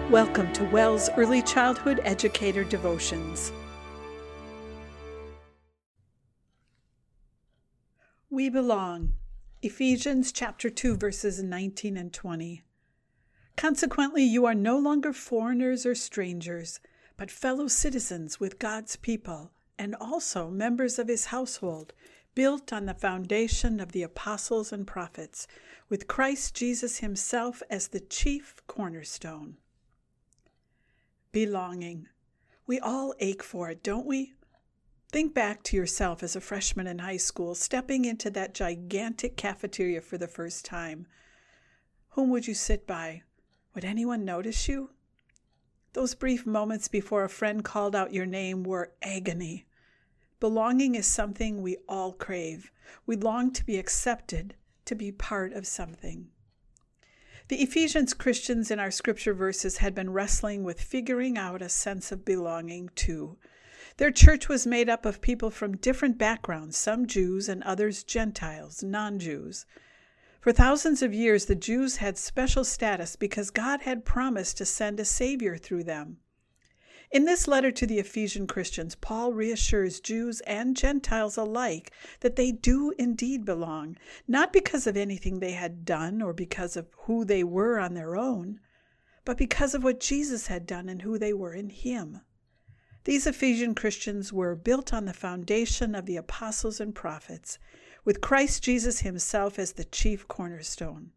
Welcome to WELS Early Childhood Educator Devotions. We belong. Ephesians chapter 2, verses 19 and 20. Consequently, you are no longer foreigners or strangers, but fellow citizens with God's people, and also members of his household, built on the foundation of the apostles and prophets, with Christ Jesus himself as the chief cornerstone. Belonging. We all ache for it, don't we? Think back to yourself as a freshman in high school, stepping into that gigantic cafeteria for the first time. Whom would you sit by? Would anyone notice you? Those brief moments before a friend called out your name were agony. Belonging is something we all crave. We long to be accepted, to be part of something. The Ephesians Christians in our scripture verses had been wrestling with figuring out a sense of belonging too. Their church was made up of people from different backgrounds, some Jews and others Gentiles, non-Jews. For thousands of years, the Jews had special status because God had promised to send a Savior through them. In this letter to the Ephesian Christians, Paul reassures Jews and Gentiles alike that they do indeed belong, not because of anything they had done or because of who they were on their own, but because of what Jesus had done and who they were in him. These Ephesian Christians were built on the foundation of the apostles and prophets, with Christ Jesus himself as the chief cornerstone.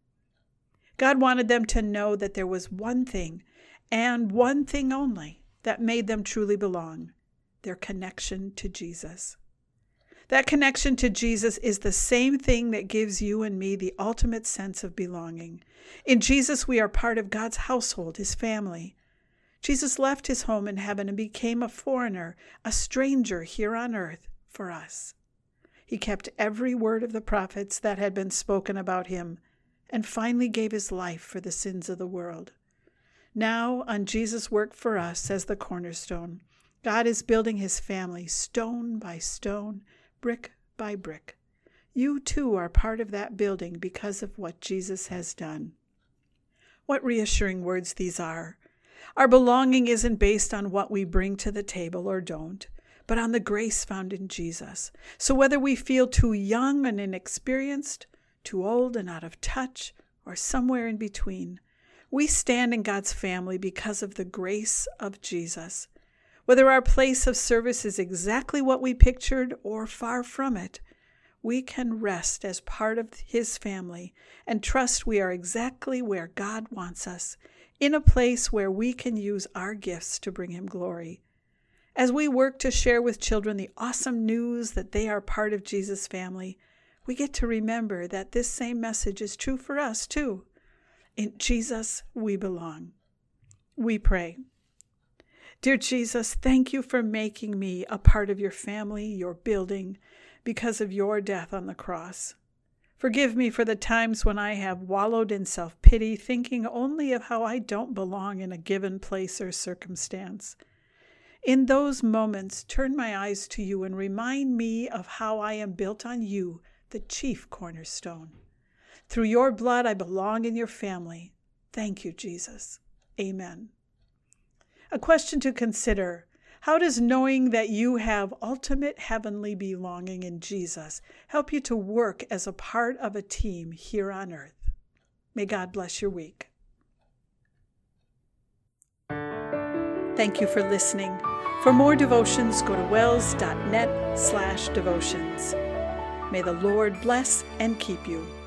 God wanted them to know that there was one thing, and one thing only, that made them truly belong: their connection to Jesus. That connection to Jesus is the same thing that gives you and me the ultimate sense of belonging. In Jesus, we are part of God's household, his family. Jesus left his home in heaven and became a foreigner, a stranger here on earth for us. He kept every word of the prophets that had been spoken about him, and finally gave his life for the sins of the world. Now, on Jesus' work for us as the cornerstone, God is building his family stone by stone, brick by brick. You too are part of that building because of what Jesus has done. What reassuring words these are. Our belonging isn't based on what we bring to the table or don't, but on the grace found in Jesus. So whether we feel too young and inexperienced, too old and out of touch, or somewhere in between, we stand in God's family because of the grace of Jesus. Whether our place of service is exactly what we pictured or far from it, we can rest as part of his family and trust we are exactly where God wants us, in a place where we can use our gifts to bring him glory. As we work to share with children the awesome news that they are part of Jesus' family, we get to remember that this same message is true for us too. In Jesus, we belong. We pray. Dear Jesus, thank you for making me a part of your family, your building, because of your death on the cross. Forgive me for the times when I have wallowed in self-pity, thinking only of how I don't belong in a given place or circumstance. In those moments, turn my eyes to you and remind me of how I am built on you, the chief cornerstone. Through your blood, I belong in your family. Thank you, Jesus. Amen. A question to consider: how does knowing that you have ultimate heavenly belonging in Jesus help you to work as a part of a team here on earth? May God bless your week. Thank you for listening. For more devotions, go to wels.net/devotions. May the Lord bless and keep you.